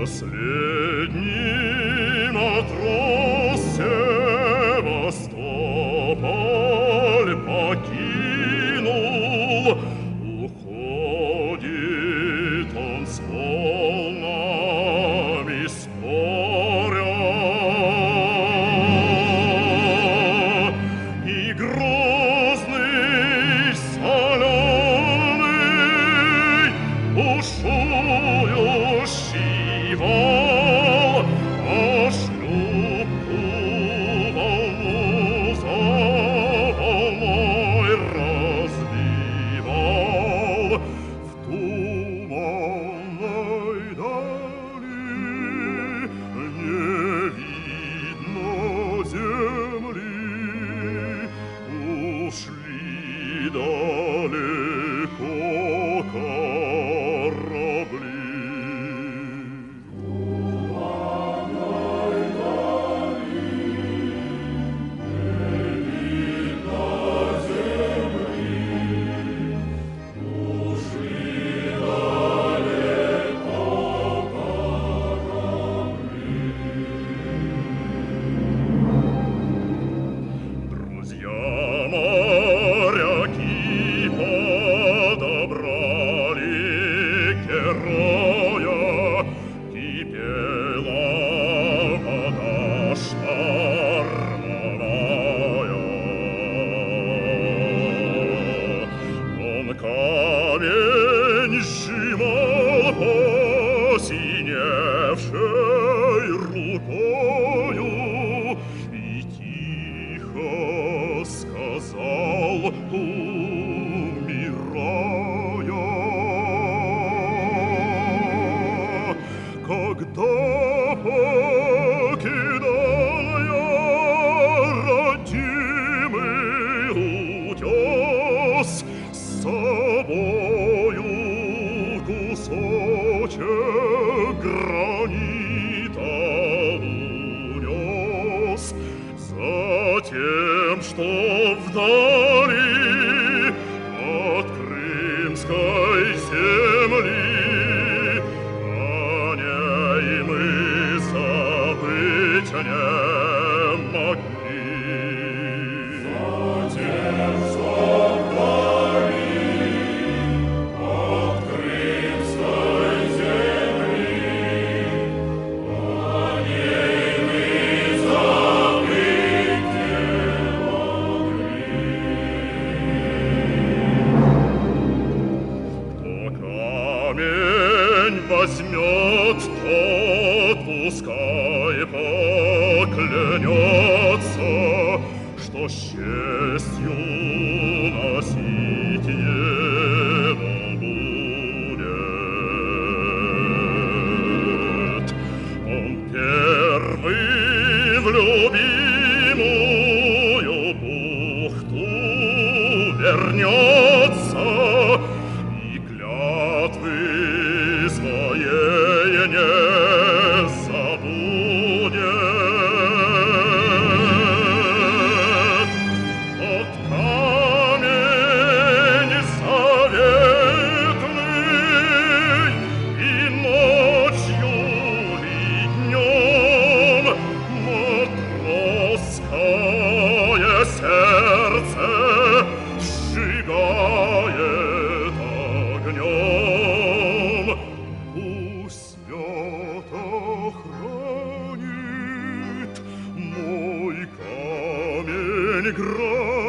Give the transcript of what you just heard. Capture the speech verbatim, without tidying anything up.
Последний матрос Севастополь покинул, уходит он с волнами споря, и грозный соленый бушующий вал, а шлюпку волну за волной разбивал. В туманной дали не видно земли, ушли далеко корабли. Друзья моряки подобрали героя, кипела вода штормовая. Он камень сжимал посиневшей рукою и тихо сказал, умирая: когда покидал я родимый утес, с собою кусочек гранита унес, затем, что вдали от крымской земли о ней мы забыть не могли. Затем, что вдали от крымской земли о ней мы забыть не могли. Кто камень возьмет, тот пускай поклянется, что с честью носить его будет. Он первый в любимую бухту вернется и клятвы своей не забудет. Тот камень заветный и ночью, и днем матросское сердце сжигает огнем. Пусть свято хранит мой камень град.